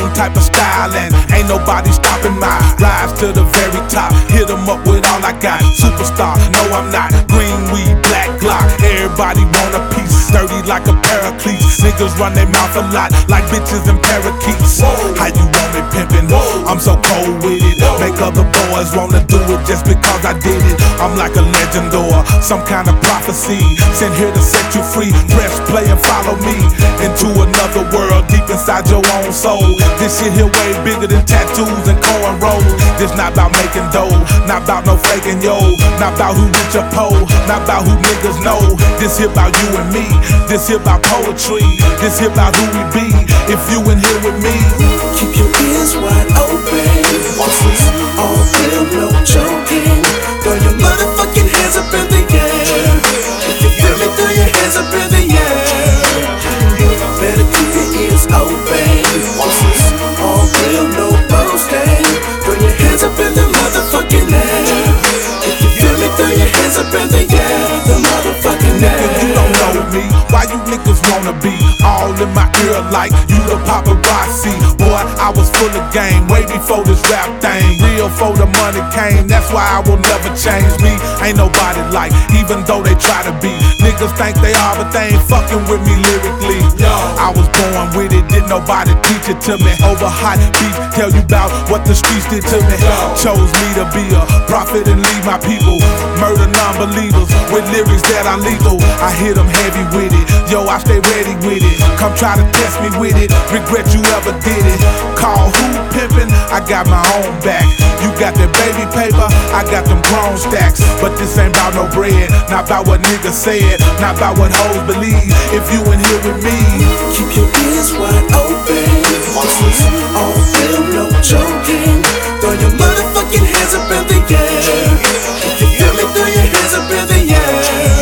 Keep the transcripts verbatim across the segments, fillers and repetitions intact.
same type of style, and ain't nobody stopping my rise to the very top. Hit 'em up with all I got. Superstar, no I'm not. Green weed, black Glock. Everybody want a piece. Dirty like a pair of cleats. Niggas run their mouth a lot like bitches and parakeets. How you want me pimpin'? I'm so cold with it. Make other boys wanna do it just because I did it. I'm like a legend or some kind of prophecy, sent here to set you free. Press play and follow me into another world deep inside your own soul. This shit here way bigger than tattoos and cornrows. This not about making dough, not about no faking yo, not about who rich or poor, not about who niggas know. This here about you and me, this here about poetry, this here about who we be. If you in here with me, keep your ears wide open. This is all real, no joking. Throw your motherfucking hands up in the air. If you feel me, throw your hands up in the air. Better keep your ears open. This is all real, no boasting. Throw your hands up in the motherfucking air. If you feel me, throw your hands up in the air. The motherfucking air. If you don't know me, why you niggas wanna be all in my ear like you the paparazzi? Boy, I was full of game way before this rap thing. Real for the money came, that's why I will never change me. Ain't nobody like, even though they try to be. Niggas think they are, but they ain't fucking with me lyrically. I was born with it, didn't nobody teach it to me. Over hot beef, tell you about what the streets did to me. Chose me to be a prophet and lead my people. Murder non-believers with lyrics that are lethal. I hit them heavy with it, yo, I stay ready with it. Come try to test me with it, regret you ever did it. Call who pimpin', I got my own back. You got that baby paper, I got them grown stacks. But this ain't about no bread, not about what niggas said, not about what hoes believe. If you in here with me, keep your ears wide open. This is all real, no joking. Throw your motherfucking hands up in the air. If you feel me, throw your hands up in the air.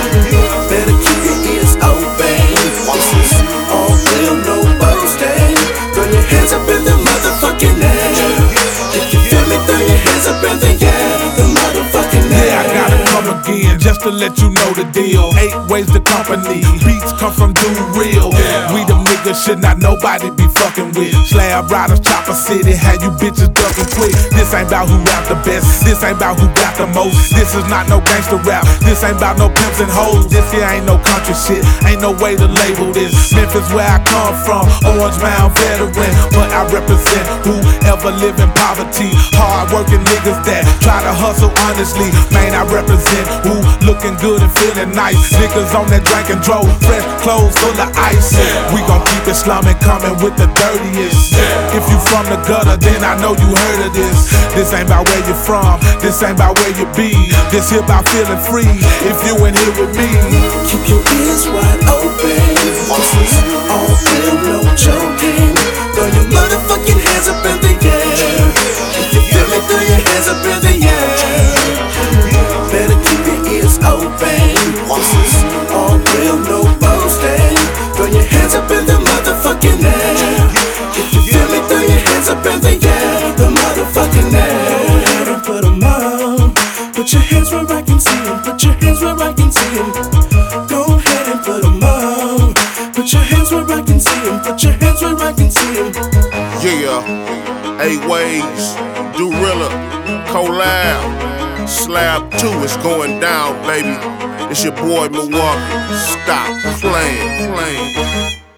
Better keep your ears open. This is all real, no boasting. Throw your hands up in the motherfucking air. If you feel me, throw your hands up in the air. The motherfucking air. yeah, I gotta come again just to let you know the deal. Eight ways to company, beats come from Dude Real. We the niggas should not nobody be fucking with. Slab riders, Chopper City, how you bitches ducking quick. This ain't about who rap the best, this ain't about who got the most. This is not no gangster rap, this ain't about no pimps and hoes. This here ain't no country shit, ain't no way to label this. Memphis where I come from, Orange Mound veteran. But I represent whoever live in poverty. Hard working niggas that try to hustle honestly. Man, I represent who looking good and feeling nice. Niggas on that drink and drove, fresh clothes full of ice. We gon' keep it slumming, coming with the dirtiest. If you from the gutter, then I know you heard of this. This ain't about where you from, this ain't about where you be. This here about feeling free, if you in here with me. Keep your ears wide open. This is all real, no joking. Throw your motherfucking hands up in the air. If you feel me, throw your hands up in the air. Better keep your ears open. This is all real, no boasting. Throw your hands up in the motherfucking air. If you feel me, throw your hands up in the air. The motherfucking air. Go ahead and put 'em on. Put your hands where I can see 'em. Put your hands where I can see 'em. Go ahead and put 'em on. Put your hands where I can see 'em. Put your hands where I can see 'em. Yeah, eight ways, Dorilla, collab, slab two is going down, baby. It's your boy Milwaukee. Stop playing, playing.